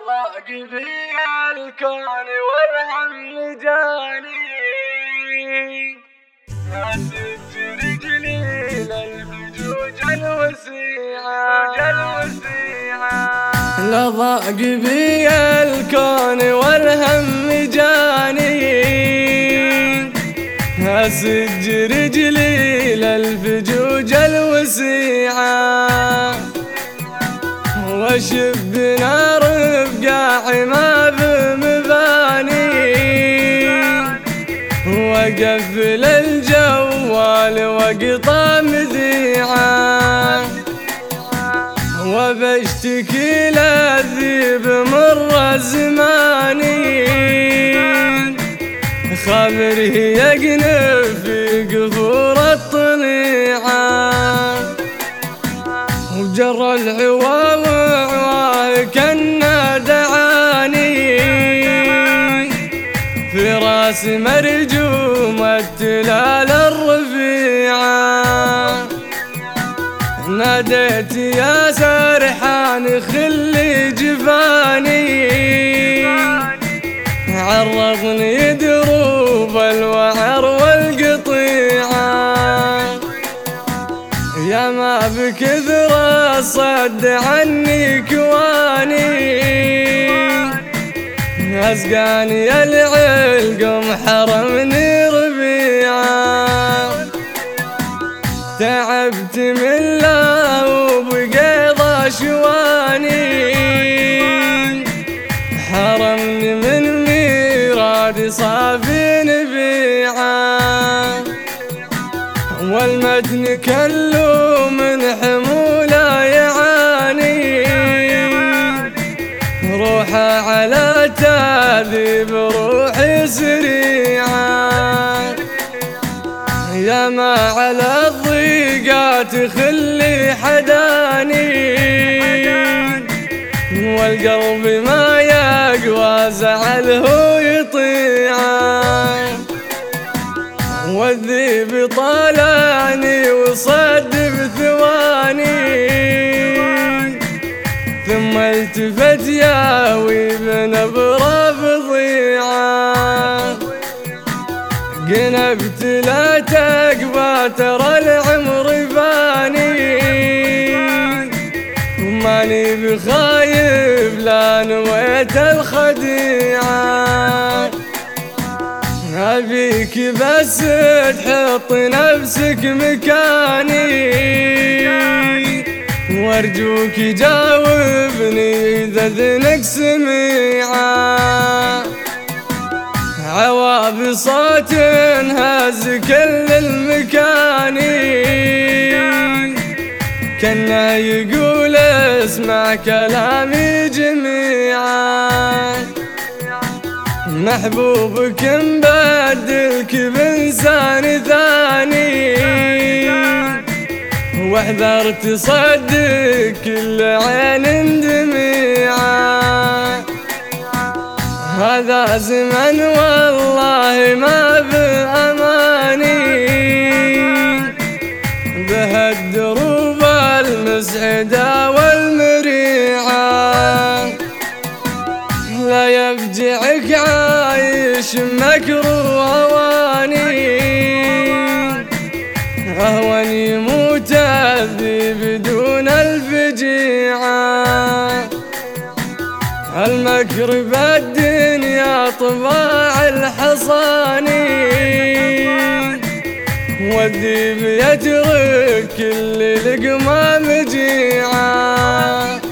ضاق في الكون والهم جاني أسد رجلي للفجوج الوسيعة لا ضاق بي الكون والهم جاني أسج رجلي للفجوج الوسيعة وشب نار بقاع ما بمباني وقفل الجوال وقطع مذيعة وبشتكي للذيب مر زماني خبره يقنف في قفور الطليعة وجرى العواوع كنا دعاني في راس مرجوم التلال الرفيعة ناديت يا سرحان خلي جفاني عرضني دروب الوعر والقطيعة يا ما بكثر الصد عني كواني أسقاني العلقم حرمني ربيعة تعبت من لا وبقيض أشواني حرمني من ميراد صافي نبيعة والمدن كله من حموله يعاني روحه على تاذيب روحي سريعة يا ما على الضيقات خلي حداني والقلب ما يقوى زعله يطيعه والذيب طالعني وصد بثواني ثم التفت ياوي بنبرة فظيعة قنبت لا تقبى ترى العمر فاني وماني بخايب لا نويت الخديعة أبيك بس تحط نفسك مكاني وارجوك جاوبني إذا ذنك سميعة عواب صوت هز كل المكان كأنه يقول اسمع كلامي جميعا محبوبك مبدلك بإنسان ثاني واحذر تصدق كل عين دميعة هذا زمن والله ما بأماني به الدروب المسعدة والمريعة لا يفجعك عايش مكروه واني أهون يموت الذي بدون الفجيعة المكر بالدنيا طباع الحصاني والذيب يترك كل لقمة مجيعة